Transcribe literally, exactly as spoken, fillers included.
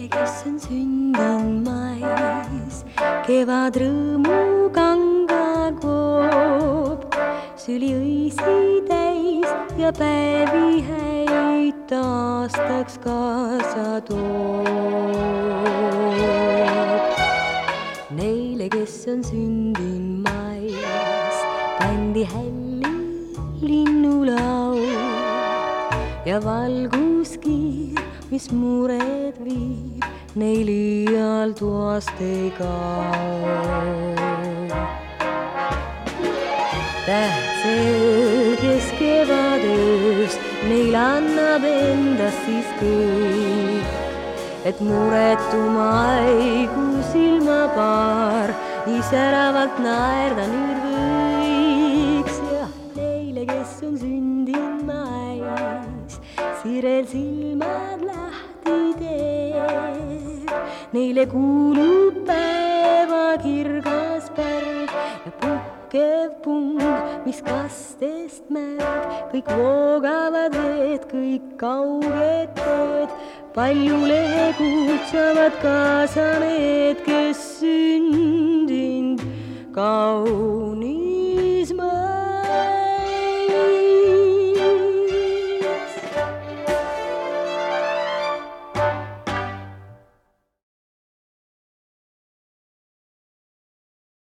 kes on sündinud mais, kevad rõõmu kanga koob, süli õisi täis ja päevi häid aastaks kaasa toob. Neile, kes on sündinud mais, pandi hälli linnulaul ja valguskiir, mis mured viib, neil iial toast ei kao. Tähtsel kes kevadööst neil annab endast siis kõik, et muretu maikuu silmapaar nii säravalt naerda nüüd võiks. Ja neile, kes on sündinud mais, sirel silmad lahti teeb, neile kuulub päeva kirgas pärg ja puhkev pung, mis kastest märg. Kõik voogavad veed, kõik kauged teed, palju lehekuud saavad kaasa need, kes sündinud kauni